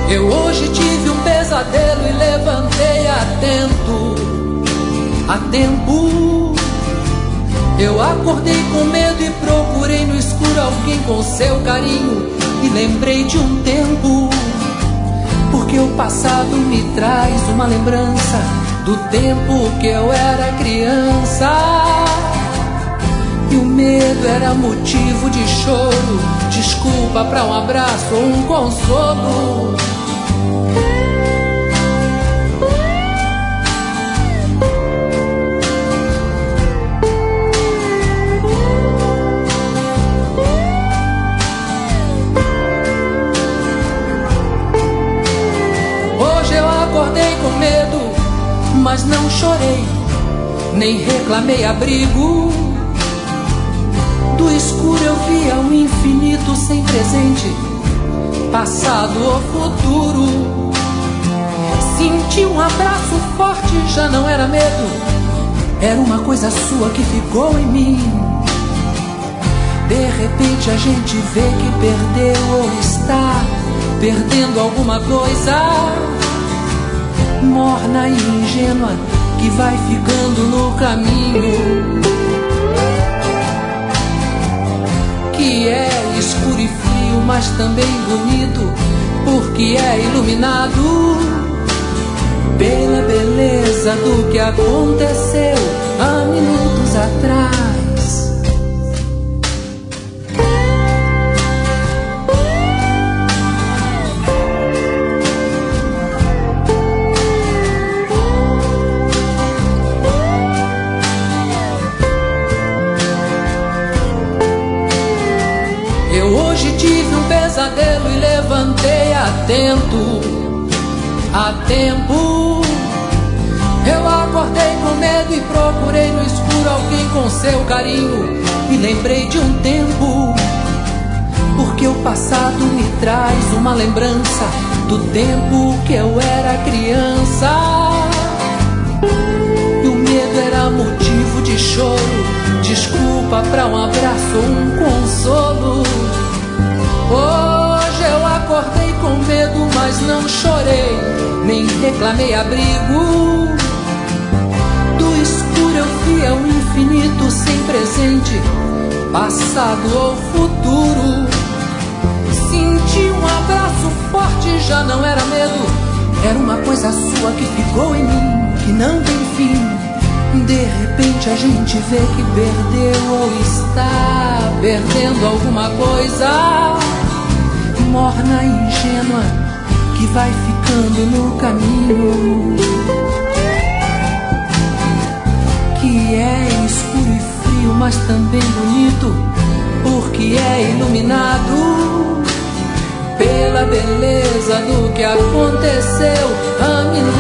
Eu hoje tive um pesadelo e levantei a tempo. Eu acordei com medo e procurei no escuro alguém com seu carinho. E lembrei de um tempo, porque o passado me traz uma lembrança do tempo que eu era criança. E o medo era motivo de choro, desculpa pra um abraço ou um consolo. Hoje eu acordei com medo, mas não chorei, nem reclamei abrigo. Do escuro eu via um infinito sem presente, passado ou futuro. Senti um abraço forte, já não era medo, era uma coisa sua que ficou em mim. De repente a gente vê que perdeu ou está perdendo alguma coisa, morna e ingênua, que vai ficando no caminho. Que é escuro e frio, mas também bonito, porque é iluminado pela beleza do que aconteceu há minutos atrás. Eu hoje tive um pesadelo e levantei a tempo. Eu acordei com medo e procurei no escuro alguém com seu carinho. E lembrei de um tempo, porque o passado me traz uma lembrança do tempo que eu era criança. E o medo era motivo de choro, desculpa pra um abraço ou um consolo. Hoje eu acordei com medo, mas não chorei, nem reclamei abrigo. Do escuro eu via um infinito sem presente, passado ou futuro. Senti um abraço forte, já não era medo, era uma coisa sua que ficou em mim, que não tem fim. De repente a gente vê que perdeu ou está perdendo alguma coisa, morna e ingênua, que vai ficando no caminho. Que é escuro e frio, mas também bonito, porque é iluminado pela beleza do que aconteceu há minutos